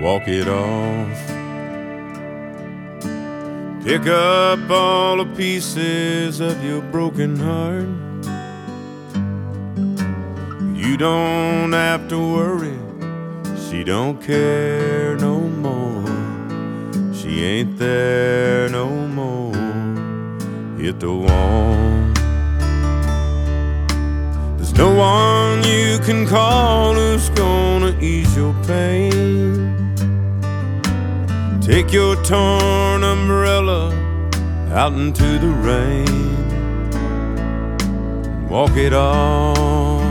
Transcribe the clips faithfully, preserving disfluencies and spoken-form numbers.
walk it off. Pick up all the pieces of your broken heart. You don't have to worry, she don't care no more. She ain't there no more. Hit the wall. There's no one you can call who's gonna ease your pain. Take your torn umbrella out into the rain. Walk it off.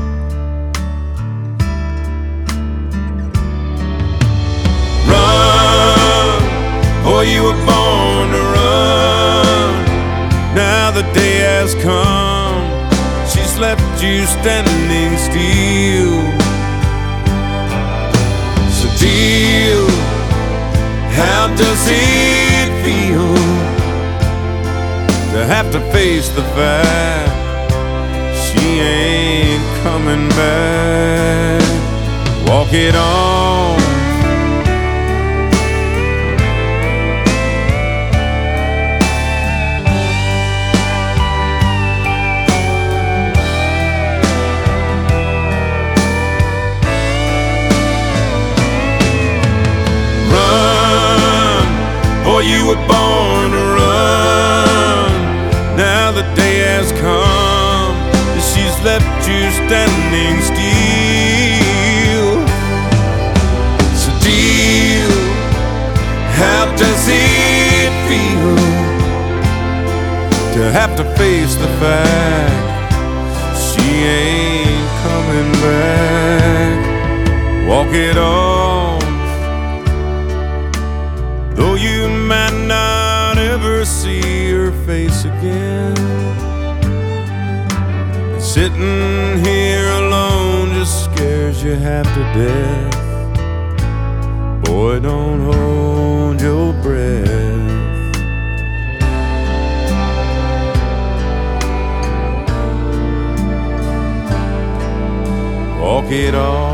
Run, boy, you were born to run. Now the day has come, she's left you standing still. So deal, how does it feel to have to face the fact she ain't coming back? Walk it on. You were born to run. Now the day has come, she's left you standing still. So deal, how does it feel to have to face the fact she ain't coming back? Walk it off. Though you might not ever see her face again, sitting here alone just scares you half to death. Boy, don't hold your breath. Walk it off.